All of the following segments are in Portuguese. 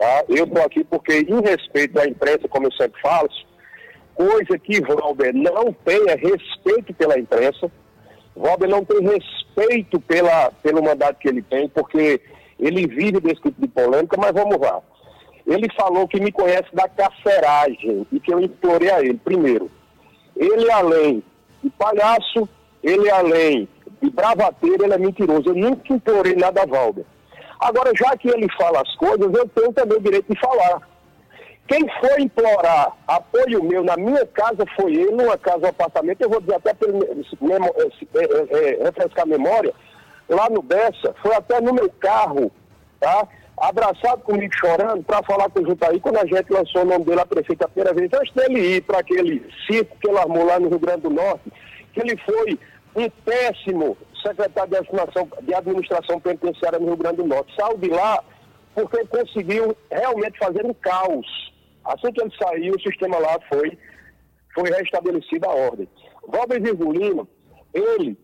tá? Eu estou aqui porque, em respeito à imprensa, como eu sempre falo, coisa que Valber não tenha respeito pela imprensa, Valber não tem respeito pelo mandato que ele tem, porque ele vive desse tipo de polêmica, mas vamos lá. Ele falou que me conhece da carceragem e que eu implorei a ele. Primeiro, ele além de palhaço, ele além de bravateiro, ele é mentiroso. Eu nunca implorei nada a Valber. Agora, já que ele fala as coisas, eu tenho também o direito de falar. Quem foi implorar apoio meu na minha casa foi ele, numa casa, um apartamento, eu vou dizer até para refrescar a memória, lá no Bessa, foi até no meu carro, tá? Abraçado comigo, chorando, para falar com o Jutaí, quando a gente lançou o nome dele a prefeita a primeira vez, antes dele ir para aquele circo que ele armou lá no Rio Grande do Norte, que ele foi um péssimo secretário de administração penitenciária no Rio Grande do Norte. Saiu de lá porque ele conseguiu realmente fazer um caos. Assim que ele saiu, o sistema lá foi restabelecida a ordem. Valber Virgulino, ele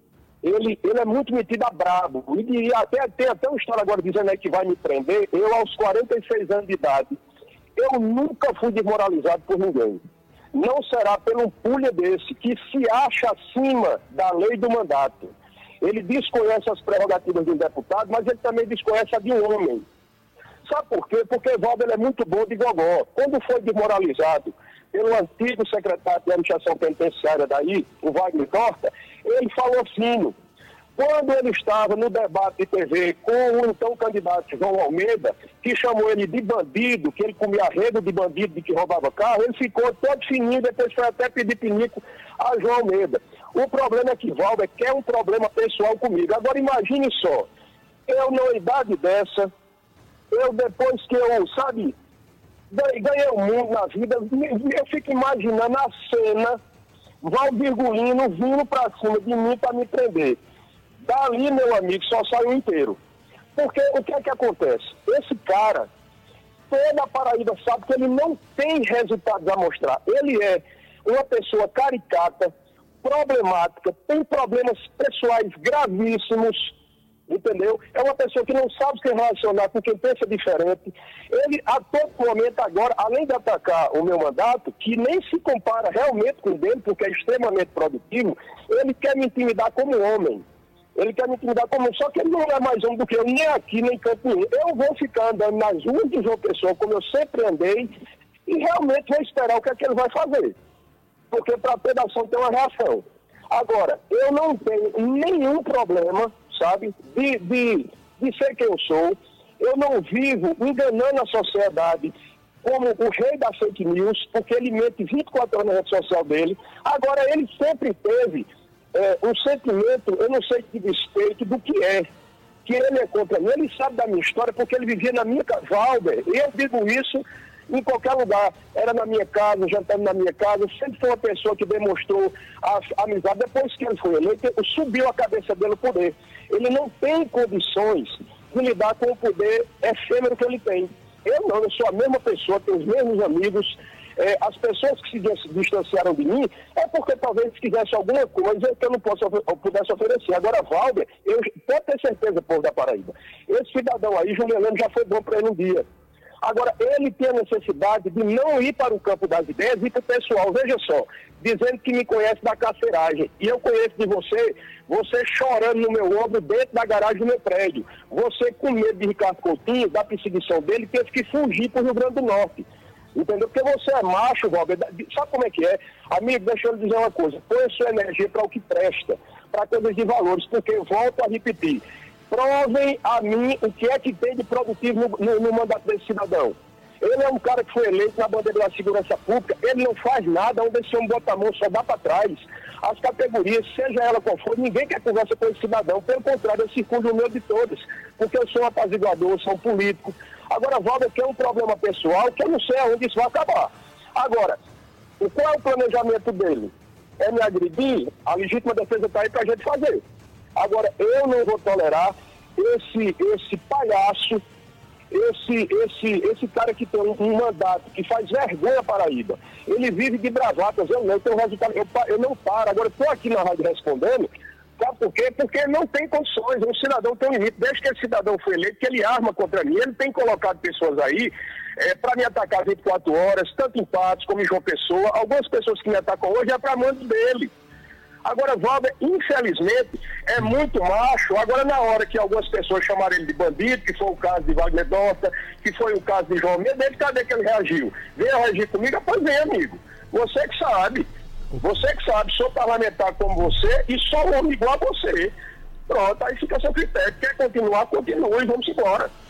é muito metido a brabo. E tem até uma história agora dizendo aí que vai me prender. Eu, aos 46 anos de idade, eu nunca fui desmoralizado por ninguém. Não será pelo um pulha desse, que se acha acima da lei do mandato. Ele desconhece as prerrogativas de um deputado, mas ele também desconhece a de um homem. Sabe por quê? Porque Valber é muito bom de gogó. Quando foi desmoralizado pelo antigo secretário de administração penitenciária daí, o Wagner Costa, ele falou fino. Quando ele estava no debate de TV com o então candidato João Almeida, que chamou ele de bandido, que ele comia arredo de bandido, de que roubava carro, ele ficou todo fininho, depois foi até pedir pinico a João Almeida. O problema é que Valber quer um problema pessoal comigo. Agora imagine só, eu numa idade dessa, eu depois que eu, sabe, ganhei o mundo na vida, eu fico imaginando a cena, Valber Virgulino vindo pra cima de mim para me prender. Dali, meu amigo, só saiu inteiro. Porque o que é que acontece? Esse cara, toda a Paraíba sabe que ele não tem resultados a mostrar. Ele é uma pessoa caricata, problemática, tem problemas pessoais gravíssimos, entendeu? É uma pessoa que não sabe se relacionar com quem pensa diferente. Ele, a todo momento agora, além de atacar o meu mandato, que nem se compara realmente com o dele, porque é extremamente produtivo, ele quer me intimidar como homem. Ele quer me intimidar como homem, só que ele não é mais homem do que eu, nem aqui, nem em canto nenhum. Eu vou ficar andando nas ruas de João Pessoa, como eu sempre andei, e realmente vou esperar o que é que ele vai fazer. Porque para toda ação tem uma reação. Agora, eu não tenho nenhum problema, sabe, de ser quem eu sou. Eu não vivo enganando a sociedade como o rei da fake news, porque ele mente 24 horas na rede social dele. Agora, ele sempre teve um sentimento, eu não sei de respeito do que é. Que ele é contra mim, ele sabe da minha história, porque ele vivia na minha casa. Valber, eu digo isso em qualquer lugar. Era na minha casa, jantando na minha casa. Sempre foi uma pessoa que demonstrou a amizade. Depois que ele foi eleito, subiu a cabeça dele o poder. Ele não tem condições de lidar com o poder efêmero que ele tem. Eu não, eu sou a mesma pessoa, tenho os mesmos amigos. As pessoas que se distanciaram de mim é porque talvez quisessem alguma coisa que eu não pudesse oferecer. Agora, Valber, eu pode ter certeza, povo da Paraíba, esse cidadão aí, Juliano, já foi bom para ele um dia. Agora, ele tem a necessidade de não ir para o campo das ideias e para o pessoal, veja só, dizendo que me conhece da carceragem. E eu conheço de você chorando no meu ombro dentro da garagem do meu prédio. Você com medo de Ricardo Coutinho, da perseguição dele, teve que fugir para o Rio Grande do Norte. Entendeu? Porque você é macho, Valber. Sabe como é que é? Amigo, deixa eu lhe dizer uma coisa. Põe a sua energia para o que presta, para coisas de valores, porque eu volto a repetir. Provem a mim o que é que tem de produtivo no mandato desse cidadão. Ele é um cara que foi eleito na bandeira da segurança pública, ele não faz nada, onde esse homem bota a mão, só dá para trás. As categorias, seja ela qual for, ninguém quer conversa com esse cidadão, pelo contrário, eu circundo o meu de todos, porque eu sou um apaziguador, sou um político. Agora, Valber, que é um problema pessoal, que eu não sei aonde isso vai acabar. Agora, qual é o planejamento dele? É me agredir? A legítima defesa está aí para a gente fazer. Agora, eu não vou tolerar esse palhaço, esse cara que tem um mandato que faz vergonha à Paraíba. Ele vive de bravatas, eu não tenho resultado, eu não paro. Agora, estou aqui na rádio respondendo, Sabe por quê? Porque não tem condições, um cidadão tem um limite. Desde que esse cidadão foi eleito, que ele arma contra mim, ele tem colocado pessoas aí para me atacar 24 horas, tanto em Patos como em João Pessoa. Algumas pessoas que me atacam hoje é para mando dele. Agora, Valber, infelizmente, é muito macho. Agora, na hora que algumas pessoas chamaram ele de bandido, que foi o caso de Wagner Dota, que foi o caso de João Mendes, cadê que ele reagiu? Veio reagir comigo? Pois vem, amigo. Você que sabe. Você que sabe, sou parlamentar como você e sou um homem igual a você. Pronto, aí fica a seu critério. Quer continuar, continue, vamos embora.